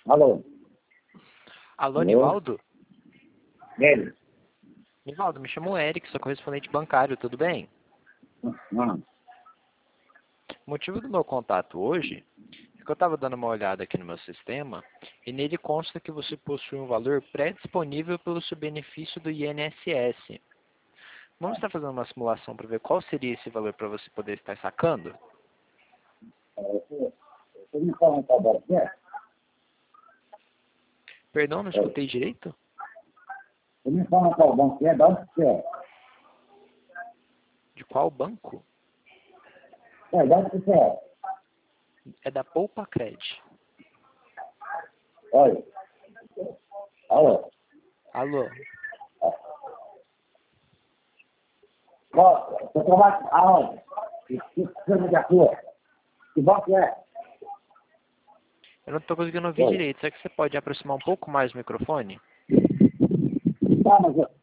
Alô? Alô, Alô? Nivaldo? Ele? Nivaldo, me chamo Eric, sou correspondente bancário, tudo bem? Não. O motivo do meu contato hoje é que eu estava dando uma olhada aqui no meu sistema e nele consta que você possui um valor pré-disponível pelo seu benefício do INSS. Vamos estar fazendo uma simulação para ver qual seria esse valor para você poder estar sacando? Você me fala qual banco que é? Perdão, não escutei direito? Você me fala qual banco que é? De onde que é? De qual banco? De onde que é? É da Poupa Cred. Olha. Alô? Alô? Você trabalha aonde? Que firma de atua? Que banco que é? Eu não estou conseguindo ouvir Oi. direito. Será que você pode aproximar um pouco mais o microfone? Tá, mas eu...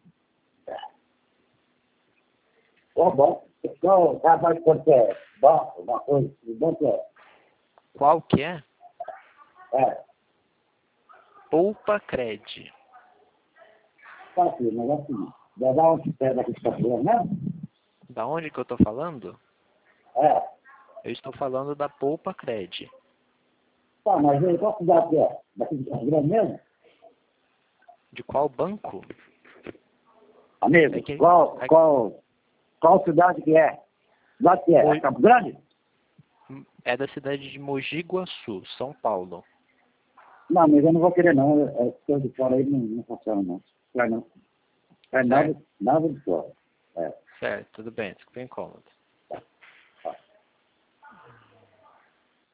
Bom. Então, trabalho quanto é? Banco, uma coisa. Que banco é? Qual que é? É. Poupa Cred. Tá aqui, mas é o seguinte. Da onde você é daqui de Cachoeira mesmo? Da onde que eu estou falando? É. Eu estou falando da Poupa Cred. Tá, mas aí, qual cidade que é? Daqui de Cachoeira mesmo? De qual banco? Amigo, É que- qual cidade que é? Cidade que é? Mo- É Campo Grande? É da cidade de Mogi Guaçu, São Paulo. Não, mas eu não vou querer não. Coisa de fora aí não funciona não. Vai não. É Certo, nada de fora. É. certo, tudo bem, fica bem incômodo.